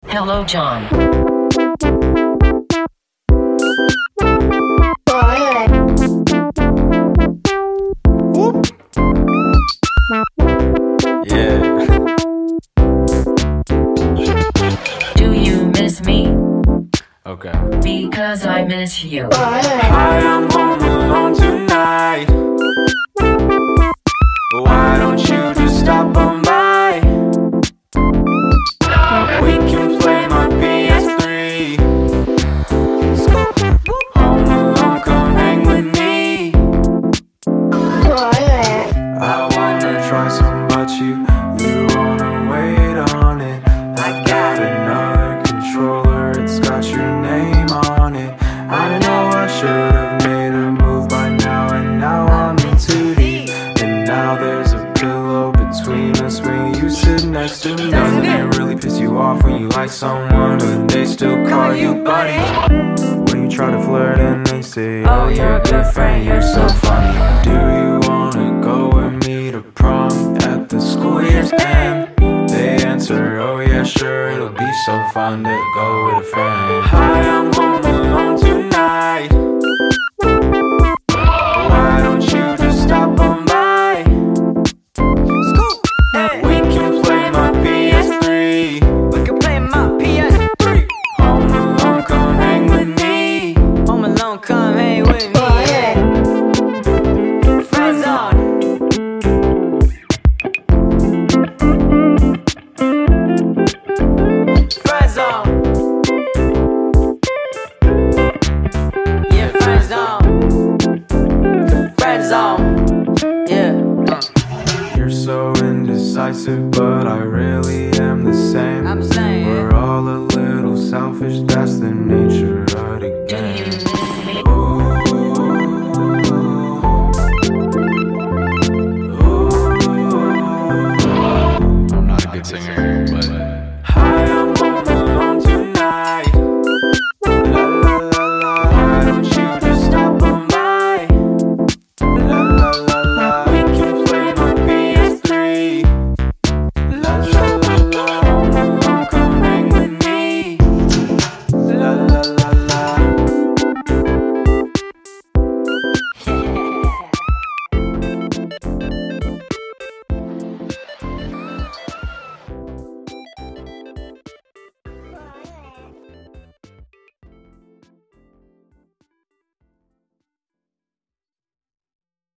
Hello, John. Yeah. Do you miss me? Okay. Because I miss you. Hi, I'm home alone tonight. Why don't you just stop on by? We can play my PS3. Home alone, come hang with me. I wanna try some, but you wanna wait on it. I got another controller, it's got your name on it. I know I should've made a move by now, and now I'm in too deep. And now there's a pillow between us when you sit next to me. Doesn't it really piss you off when you like someone but they still call you buddy? When you try to flirt and they say, oh, you're a good friend, you're so funny. Do you wanna go with me to prom at the school year's end? They answer, oh yeah, sure, it'll be so fun to go with a friend. Hi, I'm home alone tonight. Why don't you just stop on by? We can play my PS3. We can play my PS3. Home alone, come hang with me. Home alone, come hang with me. Friends on. Friends on. Yeah, friends on. Friends on. Yeah. You're so indecisive, but I really am the same. I'm saying, yeah. We're all a little selfish, that's the nature of the Do you game. miss me? I'm not a good singer.